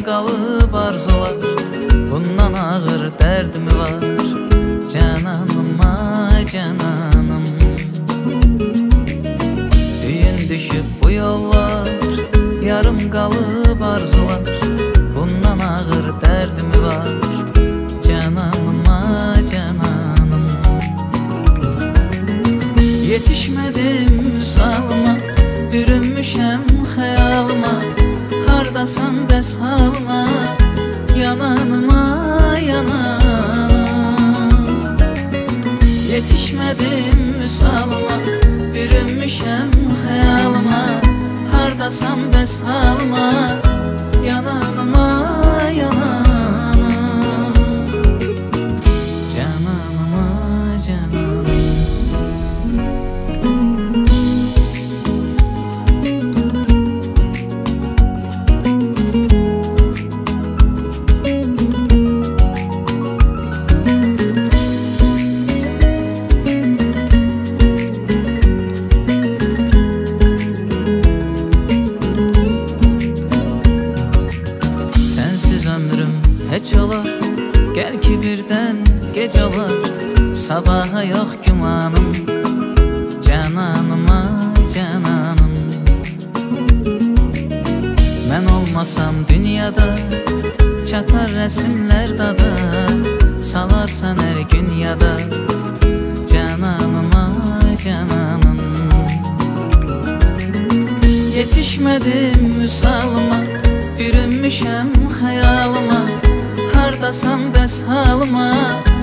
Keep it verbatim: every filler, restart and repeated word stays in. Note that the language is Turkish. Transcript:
qalıb arzular, bundan ağır dərdim var. Cananım, ay cananım, düyün düşüb bu yollar, yarım qalıb arzular, bundan ağır dərdim var. Cananım, ay cananım, yetişmədim müsalıma, bürünmüşəm xəyalıma. Hardasan bəs halma, yananıma yananım. Yetişmədim müsalıma, bürünmüşəm xəyalıma. Hardasan bəs halma, yananıma yananım. Cananıma cananım. Heç olar, gəl ki birdən gec olar, sabaha yox gümanım. Cananım, ay cananım, mən olmasam dünyada, çatar rəsimlər dada, salarsan hər gün yada. Cananım, ay cananım, yetişmədim müsalıma, bürünmüşəm xəyalıma. Hardasan bəs halıma,